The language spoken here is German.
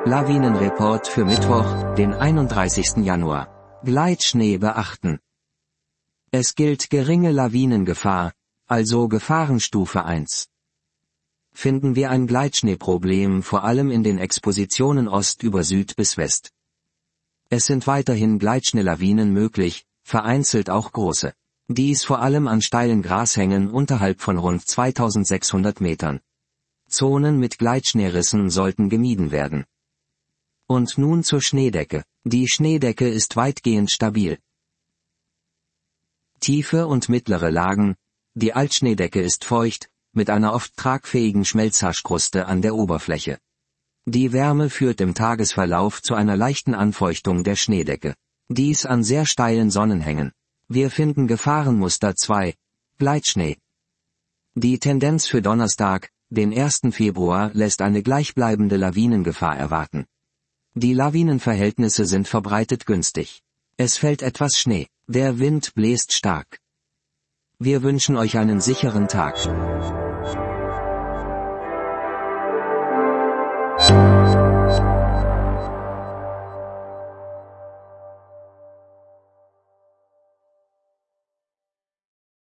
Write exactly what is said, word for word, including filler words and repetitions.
Lawinenreport für Mittwoch, den einunddreißigsten Januar. Gleitschnee beachten. Es gilt geringe Lawinengefahr, also Gefahrenstufe eins. Finden wir ein Gleitschneeproblem vor allem in den Expositionen Ost über Süd bis West. Es sind weiterhin Gleitschneelawinen möglich, vereinzelt auch große. Dies vor allem an steilen Grashängen unterhalb von rund zweitausendsechshundert Metern. Zonen mit Gleitschneerissen sollten gemieden werden. Und nun zur Schneedecke. Die Schneedecke ist weitgehend stabil. Tiefe und mittlere Lagen. Die Altschneedecke ist feucht, mit einer oft tragfähigen Schmelzhaschkruste an der Oberfläche. Die Wärme führt im Tagesverlauf zu einer leichten Anfeuchtung der Schneedecke. Dies an sehr steilen Sonnenhängen. Wir finden Gefahrenmuster zwei, Gleitschnee. Die Tendenz für Donnerstag, den ersten Februar, lässt eine gleichbleibende Lawinengefahr erwarten. Die Lawinenverhältnisse sind verbreitet günstig. Es fällt etwas Schnee, der Wind bläst stark. Wir wünschen euch einen sicheren Tag.